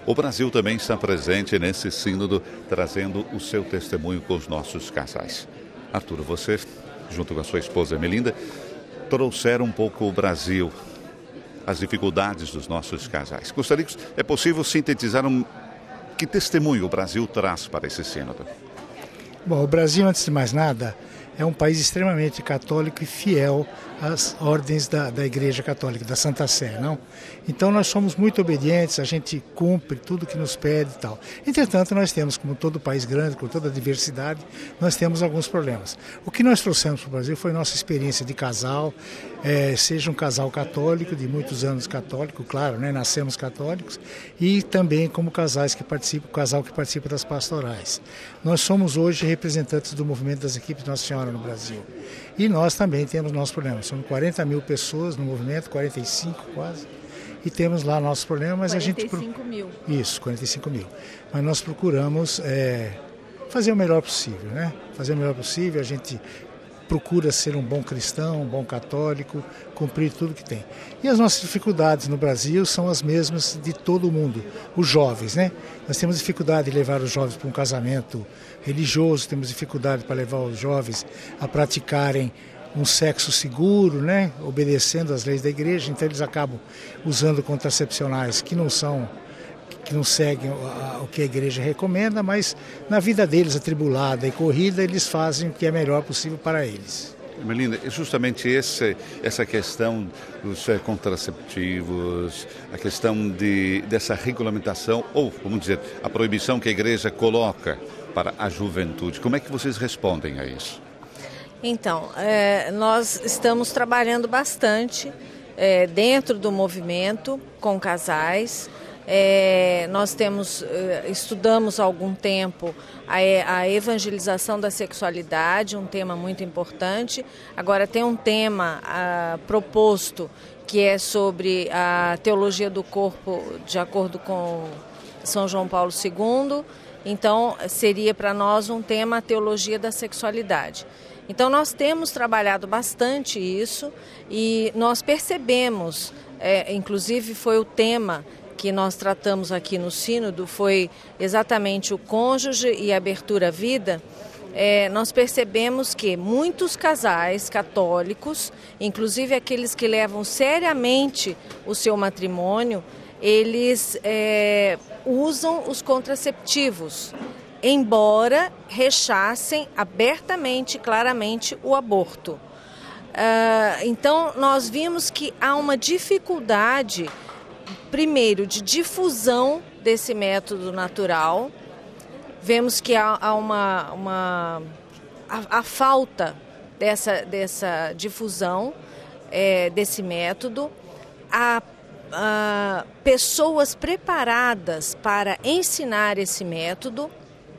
O Brasil também está presente nesse sínodo, trazendo o seu testemunho com os nossos casais. Arthur, você, junto com a sua esposa Melinda, trouxeram um pouco o Brasil, as dificuldades dos nossos casais. Gostaria que é possível sintetizar que testemunho o Brasil traz para esse sínodo? Bom, o Brasil, antes de mais nada, é um país extremamente católico e fiel às ordens da Igreja Católica, da Santa Sé, não? Então nós somos muito obedientes, a gente cumpre tudo que nos pede e tal. Entretanto, nós temos, como todo país grande, com toda a diversidade, nós temos alguns problemas. O que nós trouxemos para o Brasil foi nossa experiência de casal, seja um casal católico, de muitos anos católico, claro, né? Nascemos católicos, e também como casal que participa das pastorais. Nós somos hoje representantes do movimento das equipes Nossa Senhora no Brasil. E nós também temos nossos problemas. São 40 mil pessoas no movimento, 45 quase. E temos lá nossos problemas, mas 45 mil. Isso, 45 mil. Mas nós procuramos fazer o melhor possível, né? Fazer o melhor possível, a gente procura ser um bom cristão, um bom católico, cumprir tudo que tem. E as nossas dificuldades no Brasil são as mesmas de todo mundo, os jovens, né? Nós temos dificuldade de levar os jovens para um casamento religioso, temos dificuldade para levar os jovens a praticarem um sexo seguro, né? Obedecendo às leis da igreja, então eles acabam usando contracepcionais que não seguem o que a igreja recomenda, mas na vida deles, atribulada e corrida, eles fazem o que é melhor possível para eles. Melinda, é justamente essa questão dos contraceptivos, a questão dessa regulamentação, ou, vamos dizer, a proibição que a igreja coloca para a juventude. Como é que vocês respondem a isso? Então, nós estamos trabalhando bastante dentro do movimento com casais. Nós estudamos há algum tempo a evangelização da sexualidade, um tema muito importante. Agora tem um tema proposto que é sobre a teologia do corpo de acordo com São João Paulo II. Então seria para nós um tema a teologia da sexualidade. Então nós temos trabalhado bastante isso e nós percebemos, inclusive foi o tema que nós tratamos aqui no Sínodo, foi exatamente o cônjuge e a abertura à vida. Nós percebemos que muitos casais católicos, inclusive aqueles que levam seriamente o seu matrimônio, eles usam os contraceptivos, embora rechassem abertamente, claramente, o aborto. Então, nós vimos que há uma dificuldade, primeiro, de difusão desse método natural. Vemos que há a falta dessa difusão desse método. Há pessoas preparadas para ensinar esse método.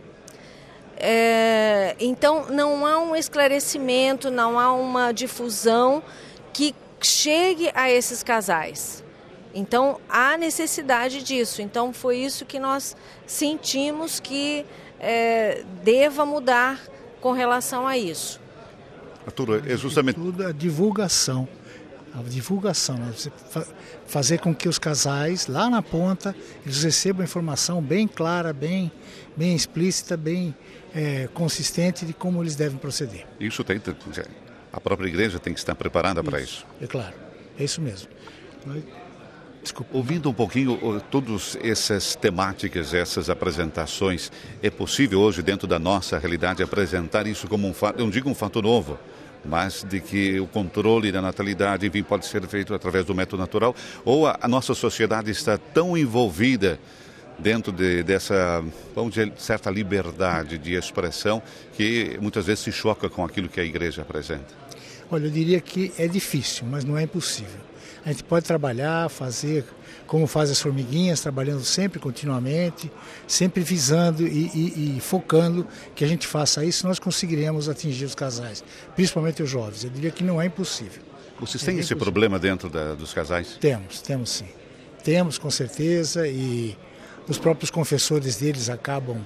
Então, não há um esclarecimento, não há uma difusão que chegue a esses casais. Então, há necessidade disso. Então, foi isso que nós sentimos que deva mudar com relação a isso. Arthur, é justamente... Tudo a divulgação. Né? Você fazer com que os casais, lá na ponta, eles recebam informação bem clara, bem explícita, bem consistente de como eles devem proceder. Isso a própria igreja tem que estar preparada para isso. É claro, é isso mesmo. Desculpa. Ouvindo um pouquinho todas essas temáticas, essas apresentações, é possível hoje, dentro da nossa realidade, apresentar isso como eu não digo um fato novo, mas de que o controle da natalidade, enfim, pode ser feito através do método natural, ou a nossa sociedade está tão envolvida dentro dessa, vamos dizer, certa liberdade de expressão que muitas vezes se choca com aquilo que a igreja apresenta? Olha, eu diria que é difícil, mas não é impossível. A gente pode trabalhar, fazer como faz as formiguinhas, trabalhando sempre, continuamente, sempre visando e focando que a gente faça isso, nós conseguiremos atingir os casais, principalmente os jovens. Eu diria que não é impossível. Vocês têm esse problema dentro dos casais? Temos sim. Temos, com certeza, e os próprios confessores deles acabam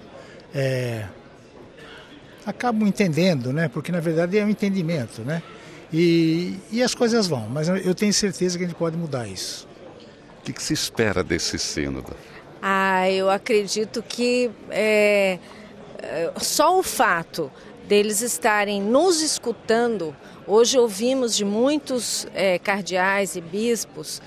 entendendo, né? Porque na verdade é um entendimento, né? E as coisas vão, mas eu tenho certeza que a gente pode mudar isso. O que se espera desse sínodo? Eu acredito que só o fato deles estarem nos escutando, hoje ouvimos de muitos cardeais e bispos,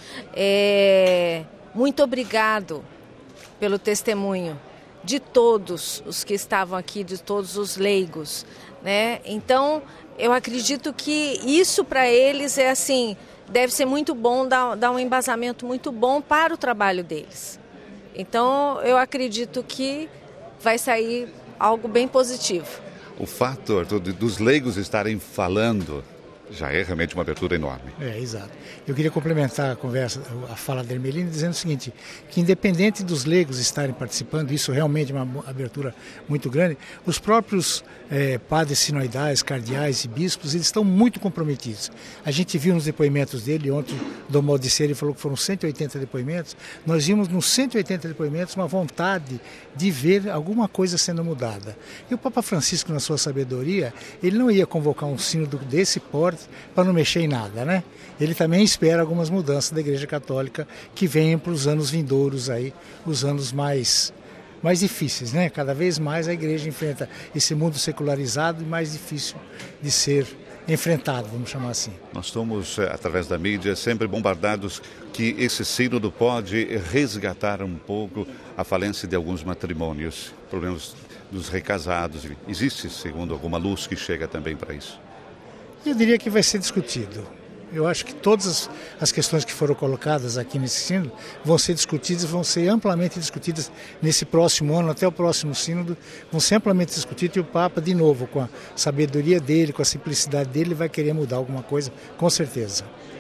muito obrigado pelo testemunho de todos os que estavam aqui, de todos os leigos, né? Então, eu acredito que isso para eles deve ser muito bom, dar um embasamento muito bom para o trabalho deles. Então, eu acredito que vai sair algo bem positivo. O fato, Arthur, dos leigos estarem falando já é realmente uma abertura enorme. Exato. Eu queria complementar a fala da Ermelina, dizendo o seguinte, que independente dos leigos estarem participando, isso realmente é uma abertura muito grande, os próprios padres sinoidais, cardeais e bispos, eles estão muito comprometidos. A gente viu nos depoimentos dele, ontem Dom Maldiceri falou que foram 180 depoimentos, nós vimos nos 180 depoimentos uma vontade de ver alguma coisa sendo mudada. E o Papa Francisco, na sua sabedoria, ele não ia convocar um sínodo desse porte para não mexer em nada, né? Ele também espera algumas mudanças da Igreja Católica que venham para os anos vindouros aí, os anos mais difíceis, né? Cada vez mais a Igreja enfrenta esse mundo secularizado e mais difícil de ser enfrentado, vamos chamar assim. Nós somos, através da mídia, sempre bombardados que esse sínodo pode resgatar um pouco a falência de alguns matrimônios, problemas dos recasados. Existe, segundo alguma luz, que chega também para isso? Eu diria que vai ser discutido. Eu acho que todas as questões que foram colocadas aqui nesse sínodo vão ser discutidas, vão ser amplamente discutidas nesse próximo ano, até o próximo sínodo, vão ser amplamente discutidas e o Papa, de novo, com a sabedoria dele, com a simplicidade dele, vai querer mudar alguma coisa, com certeza.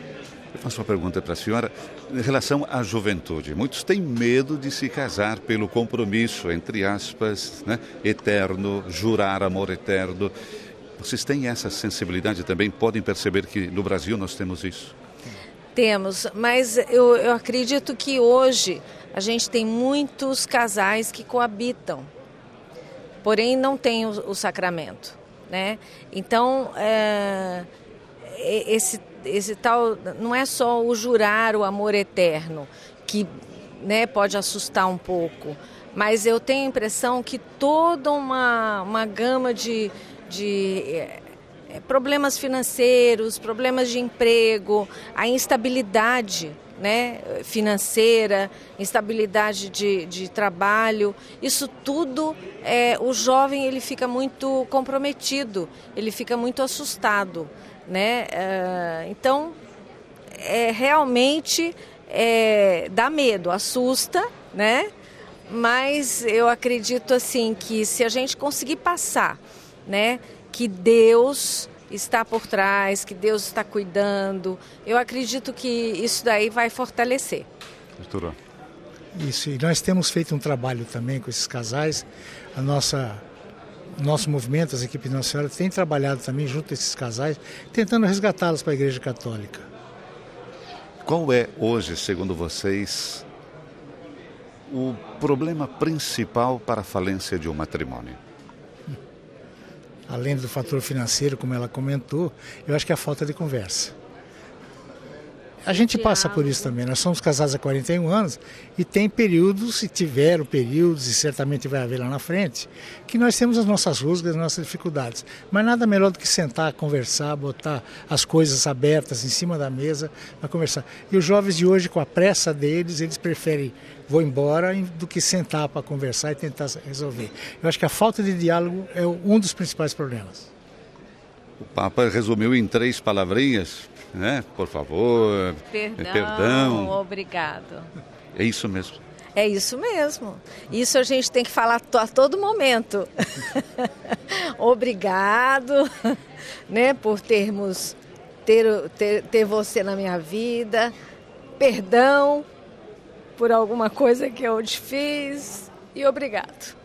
Eu faço uma pergunta para a senhora em relação à juventude. Muitos têm medo de se casar pelo compromisso, entre aspas, né, eterno, jurar amor eterno. Vocês têm essa sensibilidade também? Podem perceber que no Brasil nós temos isso? Temos, mas eu acredito que hoje a gente tem muitos casais que coabitam, porém não tem o sacramento, né? Então, esse tal, não é só o jurar o amor eterno, que, né, pode assustar um pouco, mas eu tenho a impressão que toda uma gama de problemas financeiros, problemas de emprego, a instabilidade, né, financeira, instabilidade de trabalho, isso tudo, o jovem ele fica muito comprometido, ele fica muito assustado, né? Então, realmente dá medo, assusta, né? Mas eu acredito assim que se a gente conseguir passar, né, que Deus está por trás, que Deus está cuidando, eu acredito que isso daí vai fortalecer. Arthur. Isso, e nós temos feito um trabalho também com esses casais, o nosso movimento, as equipes de Nossa Senhora, tem trabalhado também junto a esses casais, tentando resgatá-los para a Igreja Católica. Qual é hoje, segundo vocês, o problema principal para a falência de um matrimônio? Além do fator financeiro, como ela comentou, eu acho que é a falta de conversa. A gente passa por isso também. Nós somos casados há 41 anos e tem períodos, e tiveram períodos, e certamente vai haver lá na frente, que nós temos as nossas rusgas, as nossas dificuldades. Mas nada melhor do que sentar, conversar, botar as coisas abertas em cima da mesa para conversar. E os jovens de hoje, com a pressa deles, eles preferem vou embora do que sentar para conversar e tentar resolver. Eu acho que a falta de diálogo é um dos principais problemas. O Papa resumiu em 3 palavrinhas, né? Por favor, perdão. Obrigado. É isso mesmo. É isso mesmo. Isso a gente tem que falar a todo momento. Obrigado, né, por ter você na minha vida. Perdão por alguma coisa que eu te fiz e obrigado.